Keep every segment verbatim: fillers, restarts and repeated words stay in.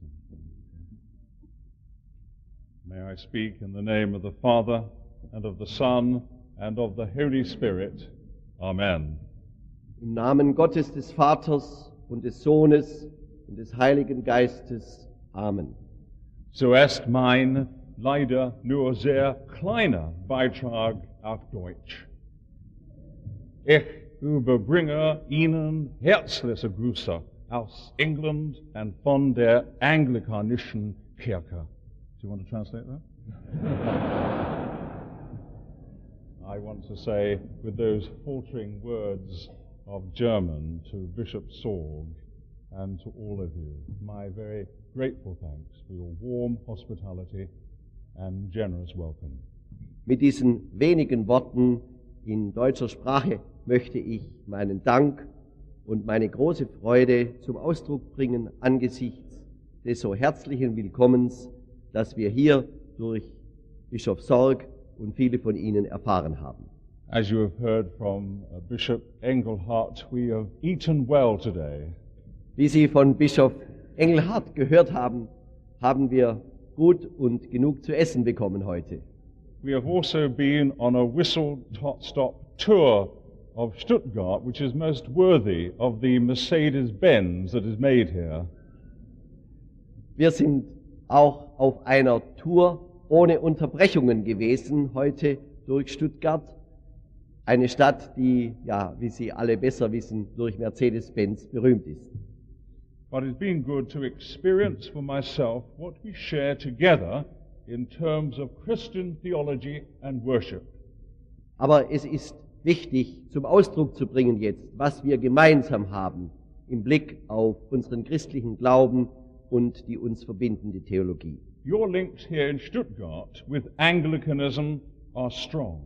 May I speak in the name of the Father, and of the Son, and of the Holy Spirit. Amen. Im Namen Gottes des Vaters und des Sohnes und des Heiligen Geistes. Amen. Zuerst mein leider nur sehr kleiner Beitrag auf Deutsch. Ich überbringe Ihnen herzliche Grüße aus England and von der Anglikanischen Kirche. Do you want to translate that? I want to say with those faltering words of German to Bishop Sorg and to all of you, my very grateful thanks for your warm hospitality and generous welcome. Mit diesen wenigen Worten in deutscher Sprache möchte ich meinen Dank und meine große Freude zum Ausdruck bringen angesichts des so herzlichen Willkommens, das wir hier durch Bischof Sorg und viele von Ihnen erfahren haben. As you have heard from uh, Bishop Engelhardt, we have eaten well today. Wie Sie von Bischof Engelhardt gehört haben, haben wir gut und genug zu essen bekommen heute. We have also been on a whistle-stop tour of Stuttgart, which is most worthy of the Mercedes-Benz that is made here. Wir sind auch auf einer Tour ohne Unterbrechungen gewesen heute durch Stuttgart. Eine Stadt, die, ja, wie Sie alle besser wissen, durch Mercedes-Benz berühmt ist. But it's been good to experience for myself what we share together in terms of Christian theology and worship. Aber es ist wichtig zum Ausdruck zu bringen jetzt, was wir gemeinsam haben im Blick auf unseren christlichen Glauben und die uns verbindende Theologie. Your links here in Stuttgart with Anglicanism are strong.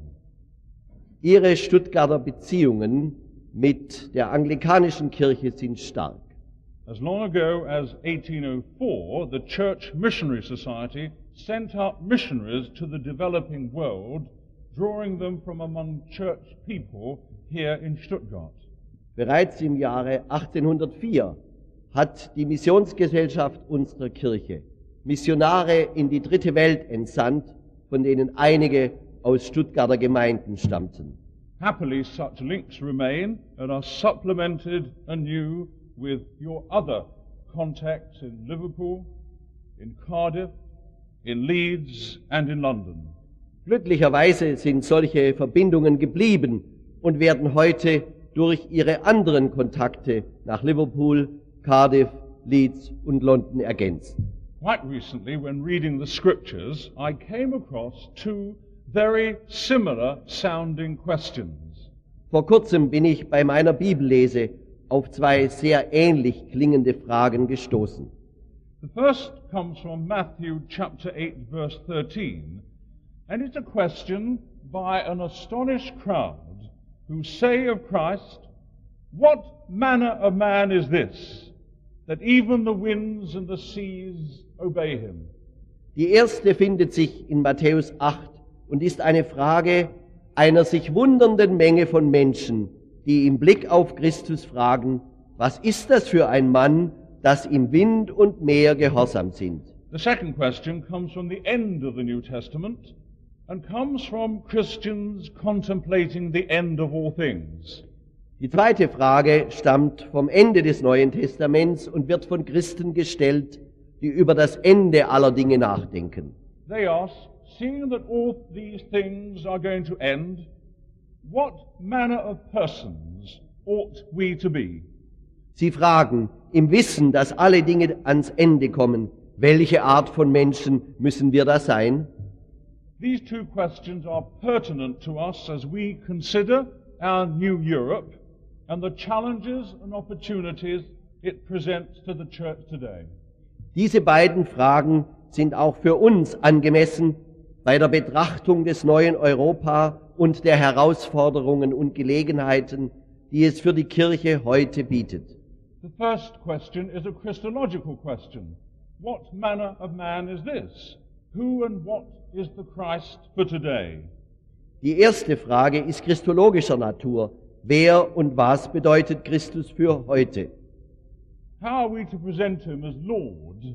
Ihre Stuttgarter Beziehungen mit der anglikanischen Kirche sind stark. As long ago as eighteen oh four, the Church Missionary Society sent out missionaries to the developing world, drawing them from among church people here in Stuttgart. Bereits im Jahre achtzehnhundertvier hat die Missionsgesellschaft unserer Kirche Missionare in die dritte Welt entsandt, von denen einige aus Stuttgarter Gemeinden stammten. Happily, such links remain and are supplemented anew with your other contacts in Liverpool, in Cardiff, in Leeds and in London. Glücklicherweise sind solche Verbindungen geblieben und werden heute durch ihre anderen Kontakte nach Liverpool, Cardiff, Leeds und London ergänzt. Quite recently, when reading the scriptures, I came across two very similar sounding questions. Vor kurzem bin ich bei meiner Bibellese auf zwei sehr ähnlich klingende Fragen gestoßen. The first comes from Matthew chapter eight, verse thirteen, and it's a question by an astonished crowd who say of Christ, "What manner of man is this, that even the winds and the seas obey him?" Die erste findet sich in Matthäus acht und ist eine Frage einer sich wundernden Menge von Menschen, die im Blick auf Christus fragen, was ist das für ein Mann, dass ihm Wind und Meer gehorsam sind? The second question comes from the end of the New Testament and comes from Christians contemplating the end of all things. Die zweite Frage stammt vom Ende des Neuen Testaments und wird von Christen gestellt, die über das Ende aller Dinge nachdenken. They ask, seeing that all these things are going to end, what manner of persons ought we to be? Sie fragen, im Wissen, dass alle Dinge ans Ende kommen, welche Art von Menschen müssen wir da sein? These two questions are pertinent to us as we consider our new Europe and the challenges and opportunities it presents to the church today. Diese beiden Fragen sind auch für uns angemessen bei der Betrachtung des neuen Europa und der Herausforderungen und Gelegenheiten, die es für die Kirche heute bietet. The first question is a Christological question. What manner of man is this? Who and what is the Christ for today? Die erste Frage ist christologischer Natur. Wer und was bedeutet Christus für heute? How are we to present him as Lord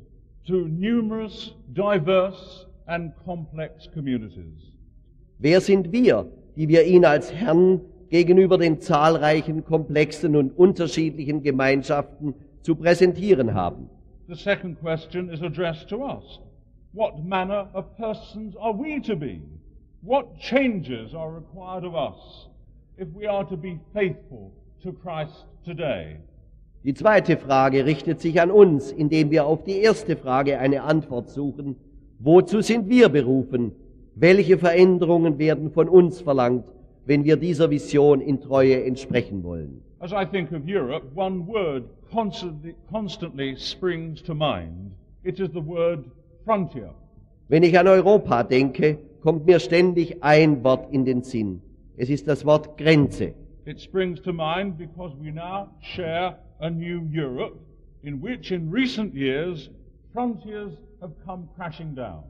to numerous, diverse and complex communities. Wer sind wir, die wir ihn als Herrn gegenüber den zahlreichen, komplexen und unterschiedlichen Gemeinschaften zu präsentieren haben? The second question is addressed to us. What manner of persons are we to be? What changes are required of us if we are to be faithful to Christ today? Die zweite Frage richtet sich an uns, indem wir auf die erste Frage eine Antwort suchen. Wozu sind wir berufen? Welche Veränderungen werden von uns verlangt, wenn wir dieser Vision in Treue entsprechen wollen? As I think of Europe, one word constantly, constantly springs to mind. It is the word frontier. Wenn ich an Europa denke, kommt mir ständig ein Wort in den Sinn. Es ist das Wort Grenze. It springs to mind because we now share a new Europe in which in recent years frontiers have come crashing down.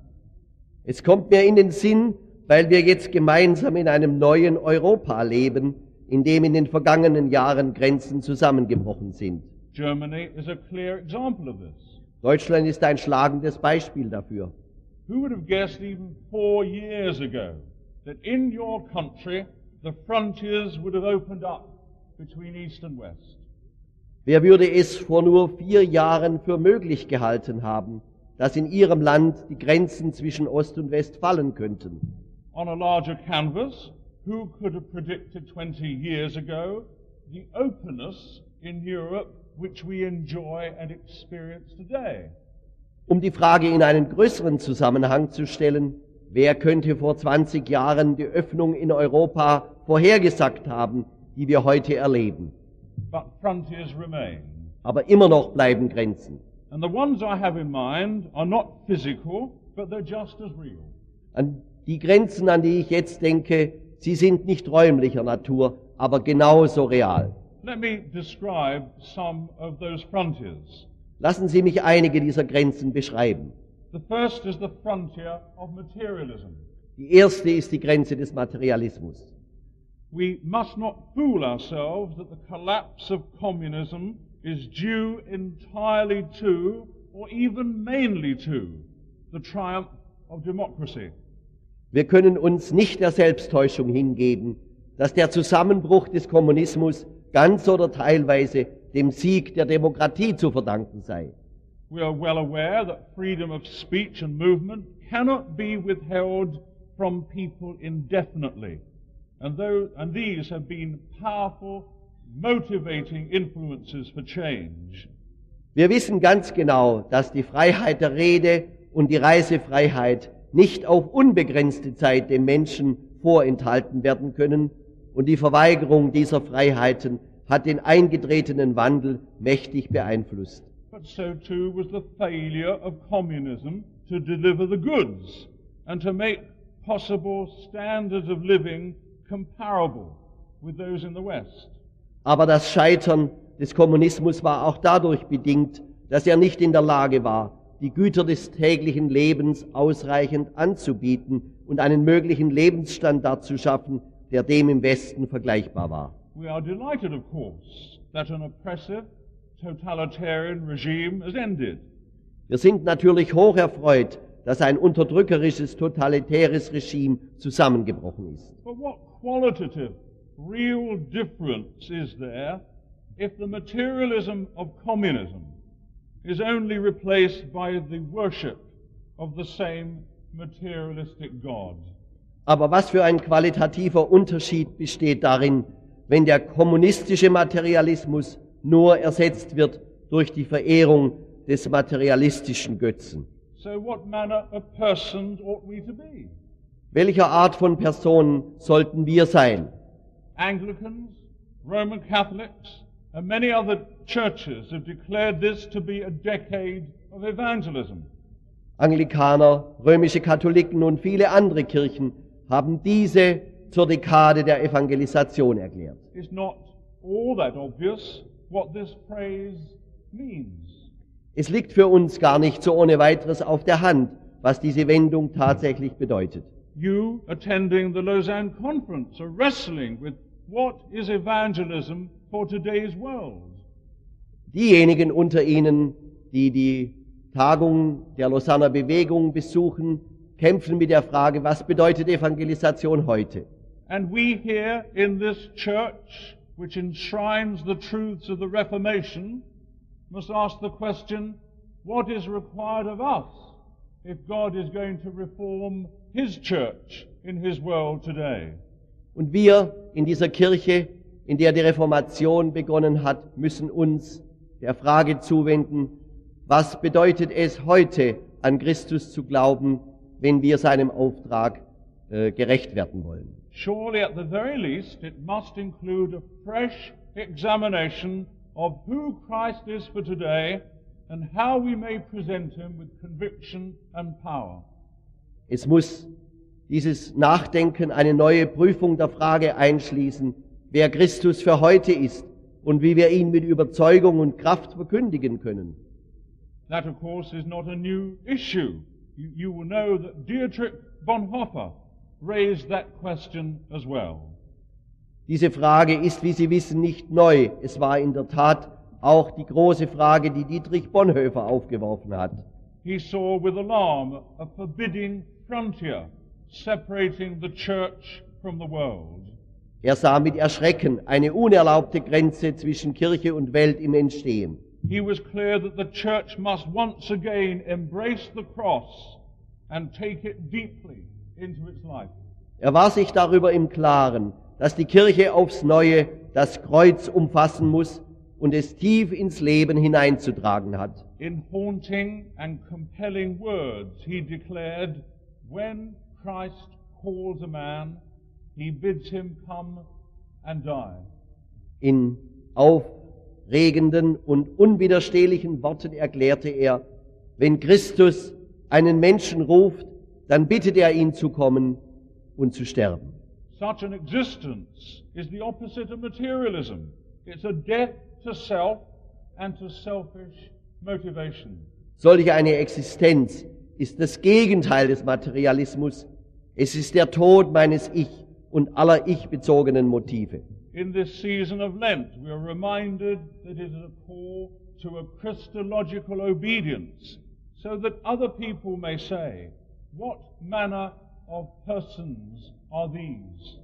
Es kommt mir in den Sinn, weil wir jetzt gemeinsam in einem neuen Europa leben, in dem in den vergangenen Jahren Grenzen zusammengebrochen sind. Germany is a clear example of this. Deutschland ist ein schlagendes Beispiel dafür. Who would have guessed even four years ago that in your country the frontiers would have opened up between East and West? Wer würde es vor nur vier Jahren für möglich gehalten haben, dass in ihrem Land die Grenzen zwischen Ost und West fallen könnten? On a larger canvas, who could have predicted twenty years ago the openness in Europe which we enjoy and experience today? Um die Frage in einen größeren Zusammenhang zu stellen, wer könnte vor zwanzig Jahren die Öffnung in Europa vorhergesagt haben, die wir heute erleben? But frontiers remain. Aber immer noch bleiben Grenzen. And the ones I have in mind are not physical, but they're just as real. An die Grenzen, an die ich jetzt denke, sie sind nicht räumlicher Natur, aber genauso real. Let me describe some of those frontiers. Lassen Sie mich einige dieser Grenzen beschreiben. The first is the frontier of materialism. Die erste ist die Grenze des Materialismus. We must not fool ourselves that the collapse of communism is due entirely to, or even mainly to, the triumph of democracy. Wir können uns nicht der Selbsttäuschung hingeben, dass der Zusammenbruch des Kommunismus ganz oder teilweise dem Sieg der Demokratie zu verdanken sei. We are well aware that freedom of speech and movement cannot be withheld from people indefinitely. And, though, and these have been powerful, motivating influences for change. Wir wissen ganz genau, dass die Freiheit der Rede und die Reisefreiheit nicht auf unbegrenzte Zeit dem Menschen vorenthalten werden können, und die Verweigerung dieser Freiheiten hat den eingetretenen Wandel mächtig beeinflusst. But so too was the failure of communism to deliver the goods and to make possible standards of living comparable with those in the West. Aber das Scheitern des Kommunismus war auch dadurch bedingt, dass er nicht in der Lage war, die Güter des täglichen Lebens ausreichend anzubieten und einen möglichen Lebensstandard zu schaffen, der dem im Westen vergleichbar war. We are delighted, of course, that an oppressive, totalitarian regime has ended. Wir sind natürlich hoch erfreut, dass ein unterdrückerisches, totalitäres Regime zusammengebrochen ist. But what qualitative, real difference is there if the materialism of communism is only replaced by the worship of the same materialistic God? Aber was für ein qualitativer Unterschied besteht darin, wenn der kommunistische Materialismus nur ersetzt wird durch die Verehrung des materialistischen Götzen? So what manner of persons ought we to be? Welcher Art von Personen sollten wir sein? Anglicans, Roman Catholics, and many other churches have declared this to be a decade of evangelism. Anglikaner, römische Katholiken und viele andere Kirchen haben diese zur Dekade der Evangelisation erklärt. It's not all that obvious what this phrase means. Es liegt für uns gar nicht so ohne weiteres auf der Hand, was diese Wendung tatsächlich bedeutet. You attending the Lausanne Conference are wrestling with what is evangelism for today's world. Diejenigen unter Ihnen, die die Tagungen der Lausanner Bewegung besuchen, kämpfen mit der Frage, was bedeutet Evangelisation heute? And we here in this church, which enshrines the truths of the Reformation, must ask the question, what is required of us if God is going to reform His church in His world today? Und wir in dieser Kirche, in der die Reformation begonnen hat, müssen uns der Frage zuwenden, was bedeutet es heute, an Christus zu glauben, wenn wir seinem Auftrag äh, gerecht werden wollen? Surely at the very least it must include a fresh examination of who Christ is for today and how we may present Him with conviction and power. Es muss dieses Nachdenken eine neue Prüfung der Frage einschließen, wer Christus für heute ist und wie wir ihn mit Überzeugung und Kraft verkündigen können. That, of course, is not a new issue. You, you will know that Dietrich Bonhoeffer raised that question as well. Diese Frage ist, wie Sie wissen, nicht neu. Es war in der Tat auch die große Frage, die Dietrich Bonhoeffer aufgeworfen hat. He saw with alarm a forbidding frontier separating the church from the world. Er sah mit Erschrecken eine unerlaubte Grenze zwischen Kirche und Welt im Entstehen. He was clear that the church must once again embrace the cross and take it deeply into its life. Er war sich darüber im Klaren, dass die Kirche aufs Neue das Kreuz umfassen muss und es tief ins Leben hineinzutragen hat. In haunting and compelling words, he declared, when Christ calls a man, he bids him come and die. In aufregenden und unwiderstehlichen Worten erklärte er, wenn Christus einen Menschen ruft, dann bittet er ihn zu kommen und zu sterben. Such an existence is the opposite of materialism. It's a death to self and to selfish motivation. Solche eine Existenz ist das Gegenteil des Materialismus. Es ist der Tod meines Ich und aller ich-bezogenen Motive. In this season of Lent, we are reminded that it is a call to a Christological obedience, so that other people may say, what manner of persons are these?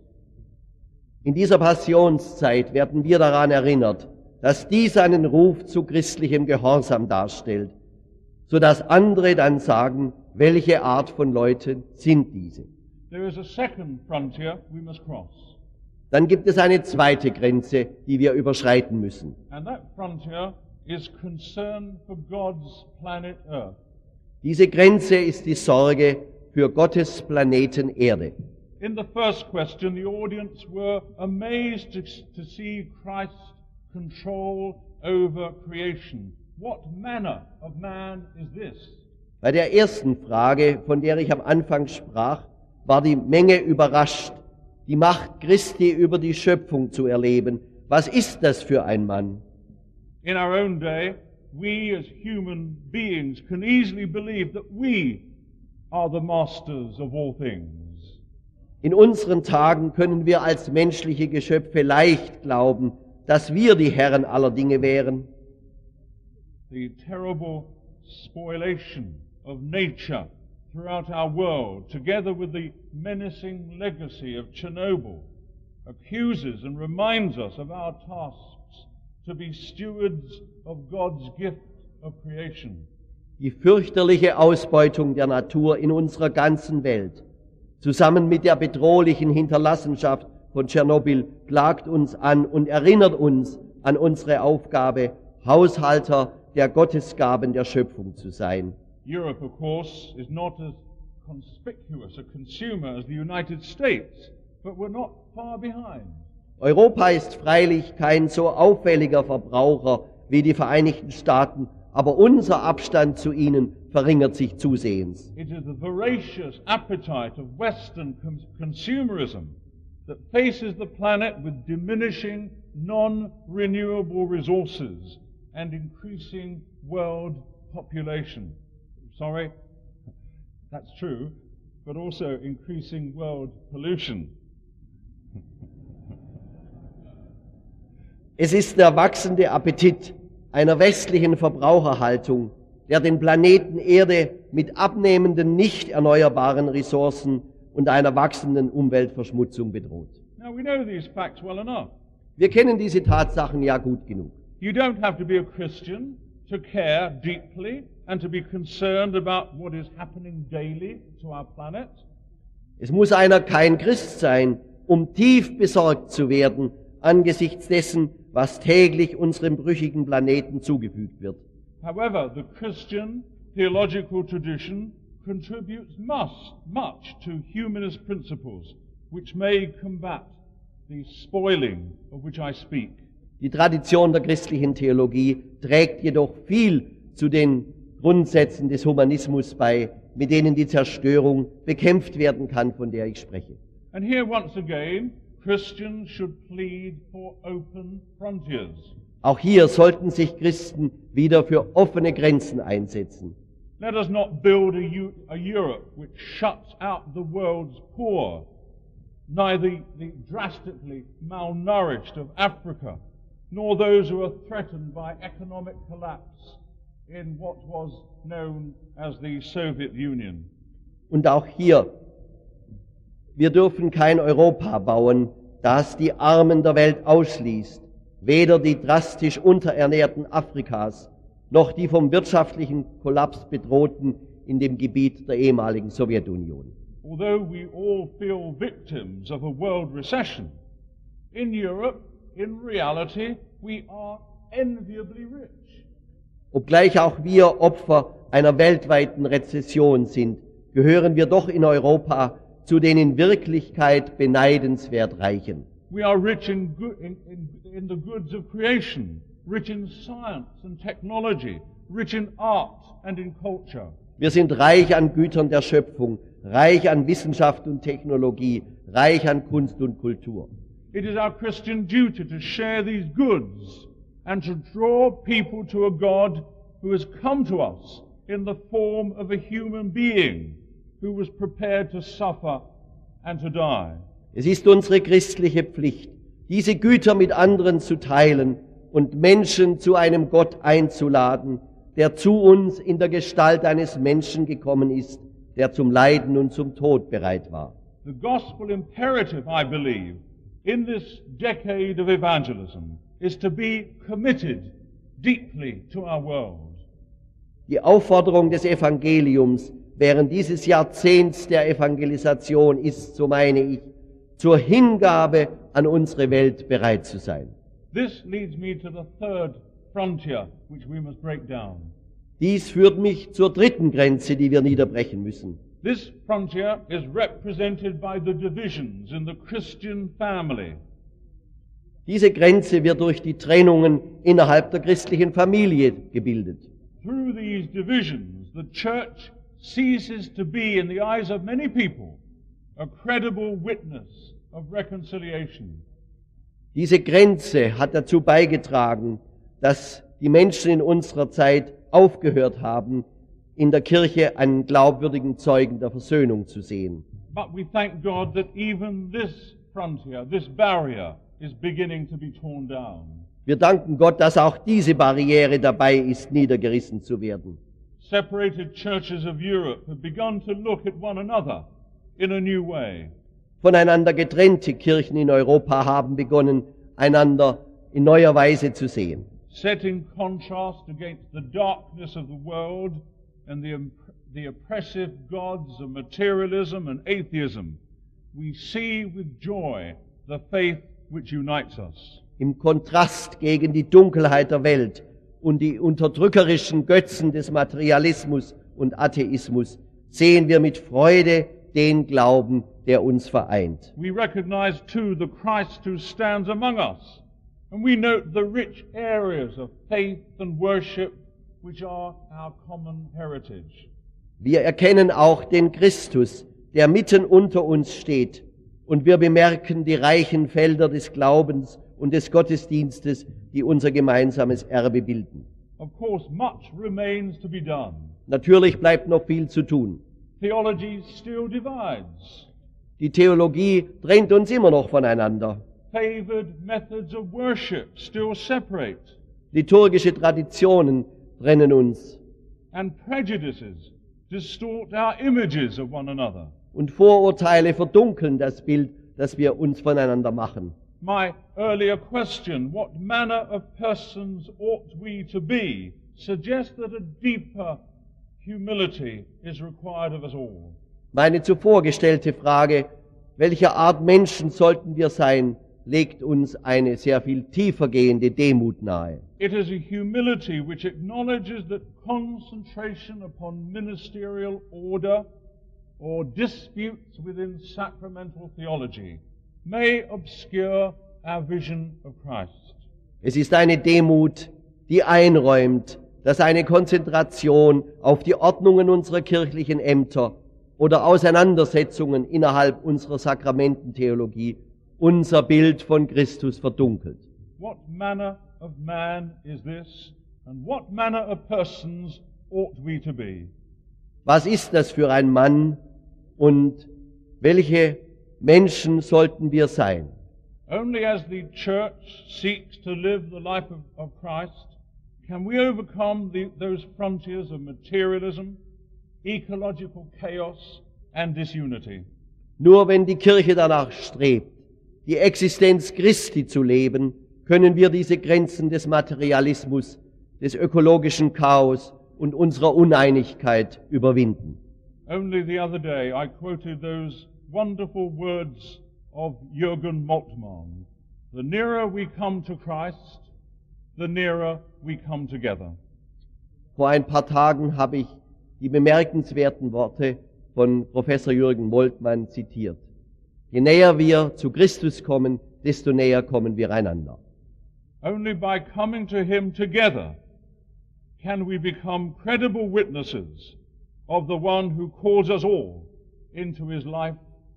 In dieser Passionszeit werden wir daran erinnert, dass dies einen Ruf zu christlichem Gehorsam darstellt, so dass andere dann sagen, welche Art von Leuten sind diese? There is a second frontier we must cross. Dann gibt es eine zweite Grenze, die wir überschreiten müssen. And that frontier is concern for God's planet Earth. Diese Grenze ist die Sorge für Gottes Planeten Erde. In the first question, the audience were amazed to, to see Christ's control over creation. What manner of man is this? Bei der ersten Frage, von der ich am Anfang sprach, war die Menge überrascht, die Macht Christi über die Schöpfung zu erleben. Was ist das für ein Mann? In our own day, we as human beings can easily believe that we are the masters of all things. In unseren Tagen können wir als menschliche Geschöpfe leicht glauben, dass wir die Herren aller Dinge wären. The terrible spoliation of nature throughout our world, together with the menacing legacy of Chernobyl, accuses and reminds us of our tasks to be stewards of God's gift of creation. Die fürchterliche Ausbeutung der Natur in unserer ganzen Welt, zusammen mit der bedrohlichen Hinterlassenschaft von Tschernobyl, klagt uns an und erinnert uns an unsere Aufgabe, Haushalter der Gottesgaben der Schöpfung zu sein. Europe, of course, is not as conspicuous a consumer as the United States, but we're not far behind. Europa ist freilich kein so auffälliger Verbraucher wie die Vereinigten Staaten, aber unser Abstand zu ihnen verringert sich zusehends. It is the voracious appetite of Western cons- consumerism that faces the planet with diminishing non-renewable resources and increasing world population. Sorry, that's true, but also increasing world pollution. Es ist der wachsende Appetit einer westlichen Verbraucherhaltung, der den Planeten Erde mit abnehmenden, nicht erneuerbaren Ressourcen und einer wachsenden Umweltverschmutzung bedroht. Now we know these facts well enough. Wir kennen diese Tatsachen ja gut genug. You don't have to be a Christian to care deeply and to be concerned about what is happening daily to our planet. Es muss einer kein Christ sein, um tief besorgt zu werden angesichts dessen, was täglich unserem brüchigen Planeten zugefügt wird. However, the Christian theological tradition contributes much, much to humanist principles which may combat the spoiling of which I speak. Die Tradition der christlichen Theologie trägt jedoch viel zu den Grundsätzen des Humanismus bei, mit denen die Zerstörung bekämpft werden kann, von der ich spreche. And here once again, Christians should plead for open frontiers. Auch hier sollten sich Christen wieder für offene Grenzen einsetzen. Let us not build a, U- a Europe which shuts out the world's poor, neither the drastically malnourished of Africa, nor those who are threatened by economic collapse in what was known as the Soviet Union. Und auch hier, wir dürfen kein Europa bauen, das die Armen der Welt ausschließt, weder die drastisch unterernährten Afrikas, noch die vom wirtschaftlichen Kollaps bedrohten in dem Gebiet der ehemaligen Sowjetunion. Although we all feel victims of a world recession, in Europe, in reality, we are enviably rich. Obgleich auch wir Opfer einer weltweiten Rezession sind, gehören wir doch in Europa zu den in Wirklichkeit beneidenswert Reichen. We are rich in, good, in, in, in the goods of creation, rich in science and technology, rich in art and in culture. Wir sind reich an Gütern der Schöpfung, reich an Wissenschaft und Technologie, reich an Kunst und Kultur. It is our Christian duty to share these goods and to draw people to a God who has come to us in the form of a human being who was prepared to suffer and to die. Es ist unsere christliche Pflicht, diese Güter mit anderen zu teilen und Menschen zu einem Gott einzuladen, der zu uns in der Gestalt eines Menschen gekommen ist, der zum Leiden und zum Tod bereit war. The gospel imperative, I believe, in this decade of evangelism is to be committed deeply to our world. Die Aufforderung des Evangeliums während dieses Jahrzehnts der Evangelisation ist, so meine ich, zur Hingabe an unsere Welt bereit zu sein. This leads me to the third frontier which we must break down. Dies führt mich zur dritten Grenze, die wir niederbrechen müssen. This frontier is represented by the divisions in the Christian family. Diese Grenze wird durch die Trennungen innerhalb der christlichen Familie gebildet. Through these divisions, the church ceases to be, in the eyes of many people, a credible witness of reconciliation. Diese Grenze hat dazu beigetragen, dass die Menschen in unserer Zeit aufgehört haben, in der Kirche einen glaubwürdigen Zeugen der Versöhnung zu sehen. But we thank God that even this frontier, this barrier, is beginning to be torn down. Wir danken Gott, dass auch diese Barriere dabei ist, niedergerissen zu werden. Separated churches of Europe have begun to look at one another in a new way. Voneinander getrennte Kirchen in Europa haben begonnen, einander in neuer Weise zu sehen. Set in contrast against the darkness of the world and the, the oppressive gods of materialism and atheism, we see with joy the faith which unites us. Im Kontrast gegen die Dunkelheit der Welt und die unterdrückerischen Götzen des Materialismus und Atheismus sehen wir mit Freude den Glauben, der uns vereint. We recognize too the Christ who stands among us, and we note the rich areas of faith and worship which are our common heritage. Wir erkennen auch den Christus, der mitten unter uns steht, und wir bemerken die reichen Felder des Glaubens und des Gottesdienstes, die unser gemeinsames Erbe bilden. Of course, much remains to be done. Natürlich bleibt noch viel zu tun. Theology still divides. Die Theologie trennt uns immer noch voneinander. Favored methods of worship still separate. Liturgische Traditionen trennen uns. and prejudices distort our images of one another. Und Vorurteile verdunkeln das Bild, das wir uns voneinander machen. My earlier question, what manner of persons ought we to be, suggests that a deeper humility is required of us all. Meine zuvor gestellte Frage, welcher Art Menschen sollten wir sein, legt uns eine sehr viel tiefer gehende Demut nahe. It is a humility which acknowledges that concentration upon ministerial order or disputes within sacramental theology may obscure our vision of Christ. Es ist eine Demut, die einräumt, dass eine Konzentration auf die Ordnungen unserer kirchlichen Ämter oder Auseinandersetzungen innerhalb unserer Sakramententheologie unser Bild von Christus verdunkelt. What manner of man is this, and what manner of persons ought we to be? Was ist das für ein Mann und welche Menschen sollten wir sein? Only as the church seeks to live the life of, of Christ can we overcome the, those frontiers of materialism, ecological chaos and disunity. Nur wenn die Kirche danach strebt, die Existenz Christi zu leben, können wir diese Grenzen des Materialismus, des ökologischen Chaos und unserer Uneinigkeit überwinden. Only the other day I quoted those wonderful words of Jürgen Moltmann. The nearer we come to Christ, the nearer we come together. Vor ein paar Tagen habe ich die bemerkenswerten Worte von Professor Jürgen Moltmann zitiert. Je näher wir zu Christus kommen, desto näher kommen wir einander. Only by coming to Him together can we become credible witnesses of the one who calls us all into His life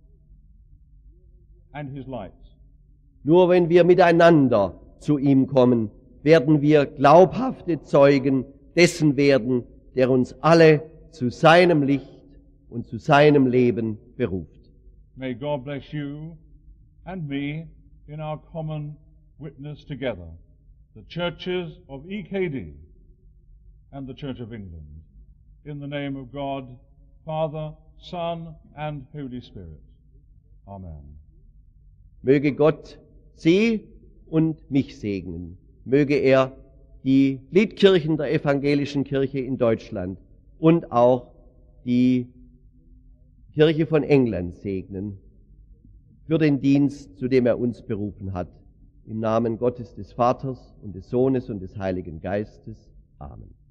and His light. Nur wenn wir miteinander zu ihm kommen, werden wir glaubhafte Zeugen dessen werden, der uns alle zu seinem Licht und zu seinem Leben beruft. May God bless you and me in our common witness together, the churches of E K D and the Church of England. In the name of God, Father, Son and Holy Spirit. Amen. Möge Gott Sie und mich segnen. Möge er die Gliedkirchen der evangelischen Kirche in Deutschland und auch die Kirche von England segnen für den Dienst, zu dem er uns berufen hat. Im Namen Gottes des Vaters und des Sohnes und des Heiligen Geistes. Amen.